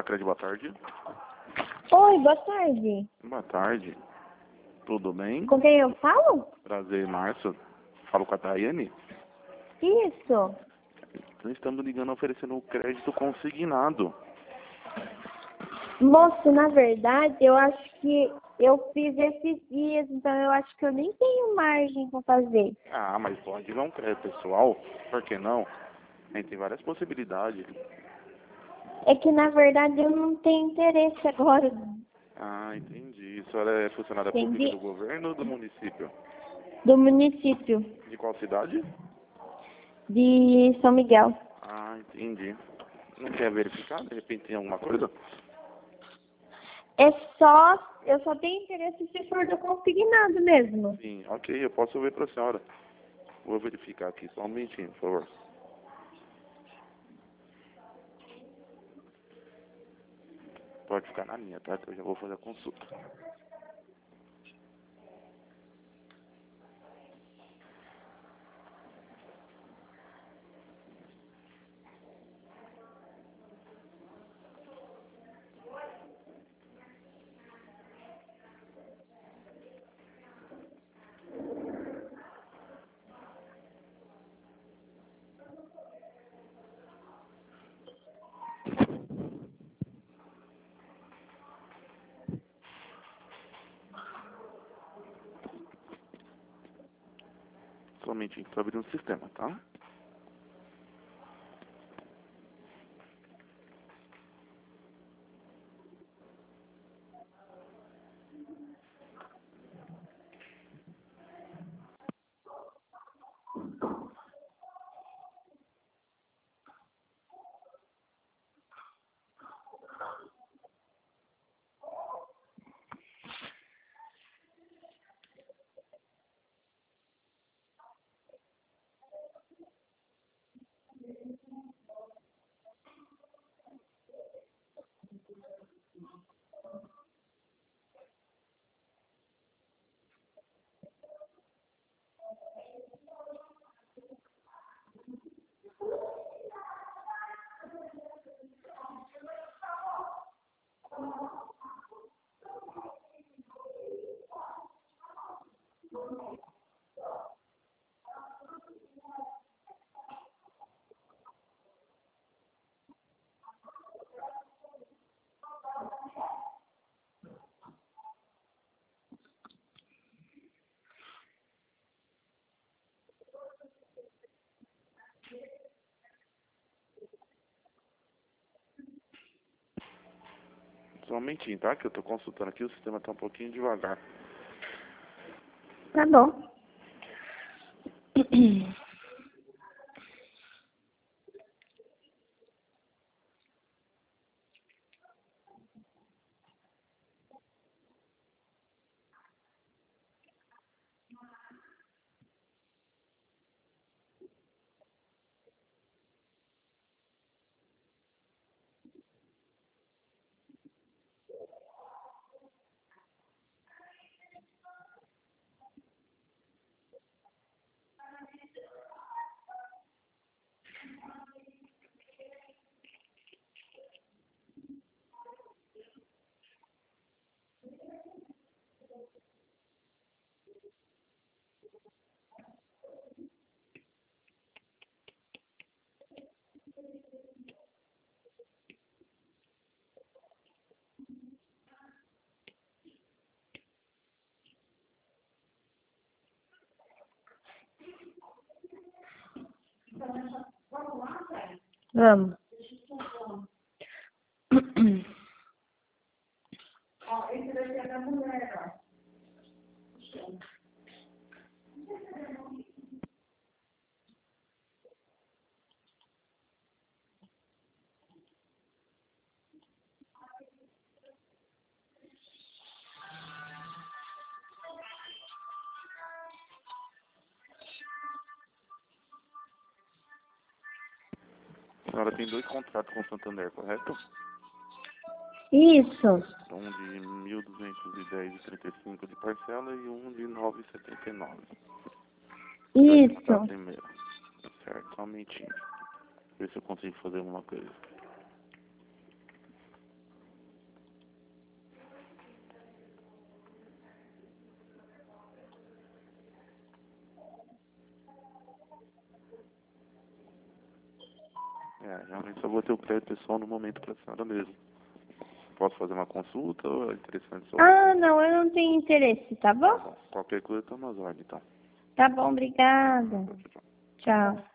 Sacred, boa tarde. Oi, boa tarde. Boa tarde. Tudo bem? Com quem eu falo? Prazer, Márcio. Falo com a Tayane. Isso. Nós estamos ligando oferecendo um crédito consignado. Moço, na verdade, eu acho que eu fiz esses dias, então eu acho que eu nem tenho margem para fazer. Ah, mas pode ir um crédito pessoal? Por que não? A gente tem várias possibilidades. É que, na verdade, eu não tenho interesse agora. Ah, entendi. A senhora é funcionária pública Entendi. do governo ou do município? Do município De qual cidade? de São Miguel. Ah, entendi. Não quer verificar? De repente tem alguma coisa? Eu só tenho interesse se for do consignado mesmo. Sim, ok, eu posso ver para a senhora. Vou verificar aqui, só um minutinho, por favor. Pode ficar na linha, tá? Que eu já vou fazer a consulta. Somente estou abrindo o sistema, tá? Só um momentinho, tá? Que eu tô consultando aqui, o sistema tá um pouquinho devagar. Tá bom. Vamos. A senhora tem 2 contratos com o Santander, correto? Isso. Um de 1.210,35 de parcela e um de 9,79. Vai contar Isso. primeiro. Certo, só um momentinho. Ver se eu consigo fazer alguma coisa. Realmente só vou ter o crédito pessoal no momento para a senhora mesmo. Posso fazer uma consulta ou é interessante só? Ah, não, eu não tenho interesse, tá bom? Qualquer coisa, estamos às ordens, então. Tá bom, obrigada. Tchau, tchau. Tchau.